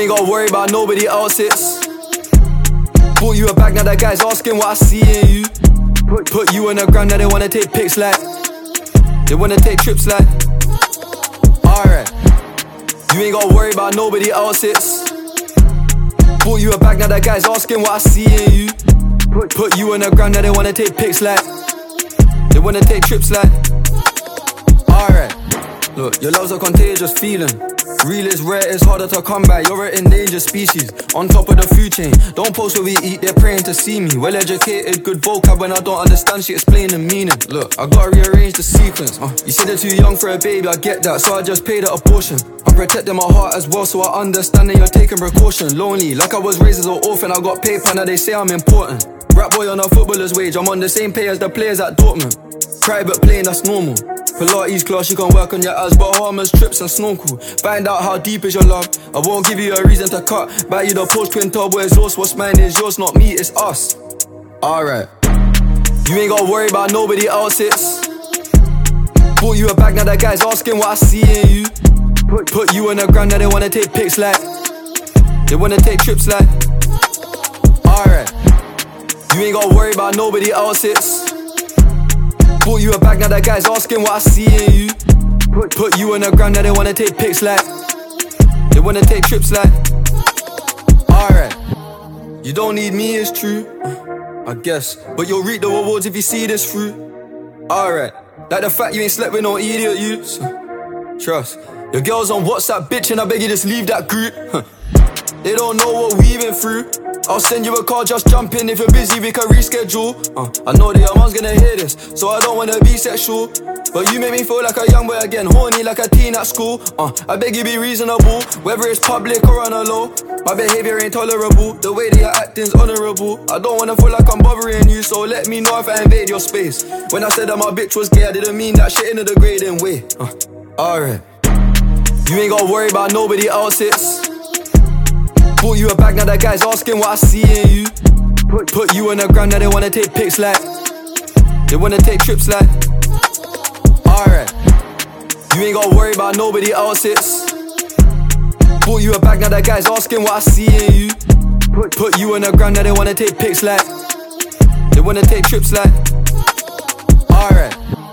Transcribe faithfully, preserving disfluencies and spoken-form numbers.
ain't gotta worry about nobody else's. Bought you a bag, now that guy's asking what I see in you. Put, put you on the ground, now they wanna take pics like, they wanna take trips like. Alright, you ain't gotta worry about nobody else's. Bought you a bag, now that guy's asking what I see in you. Put, put you on the ground, now they wanna take pics like, they wanna take trips like. Alright, look, your love's a contagious feeling. Real is rare, it's harder to come by. You're an endangered species, on top of the food chain. Don't post where we eat, they're praying to see me. Well educated, good vocab. When I don't understand, she explain the meaning. Look, I gotta rearrange the sequence. uh, You said they're too young for a baby, I get that, so I just paid her a portion. I'm protecting my heart as well, so I understand that you're taking precaution. Lonely, like I was raised as an orphan. I got paper, now they say I'm important. Rap boy on a footballer's wage, I'm on the same pay as the players at Dortmund. Private plane, that's normal. Pilates class, you can work on your abs, Bahamas, trips and snorkel. Find out how deep is your love, I won't give you a reason to cut. Buy you the Porsche twin turbo exhaust, what's mine is yours, not me, it's us. Alright, you ain't gotta worry about nobody else's. Bought you a bag, now that guy's asking what I see in you. Put, put you on the ground, now they wanna take pics like, they wanna take trips like. Alright, you ain't gotta worry about nobody else's. Bought you a bag, now that guy's asking what I see in you. Put, put you on the ground, now they wanna take pics like, they wanna take trips like. Alright, you don't need me, it's true, I guess, but you'll reap the rewards if you see this through. Alright, like the fact you ain't slept with no idiot youths. Trust, your girl's on WhatsApp bitching, I beg you just leave that group. They don't know what we've been through. I'll send you a call, just jump in. If you're busy, we can reschedule. uh, I know that your mom's gonna hear this, so I don't wanna be sexual. But you make me feel like a young boy again, horny like a teen at school. uh, I beg you be reasonable, whether it's public or on a low. My behaviour ain't tolerable, the way that you're acting's honourable. I don't wanna feel like I'm bothering you, so let me know if I invade your space. When I said that my bitch was gay, I didn't mean that shit in a degrading way. uh, Alright, you ain't gotta worry about nobody else's. Bought you a bag, now that guy's asking what I see in you. Put, put you on the ground, now they wanna take pics like, they wanna take trips like. Alright, you ain't gotta worry about nobody else's. Bought you a bag, now that guy's asking what I see in you. Put, put you on the ground, now they wanna take pics like, they wanna take trips like. Alright.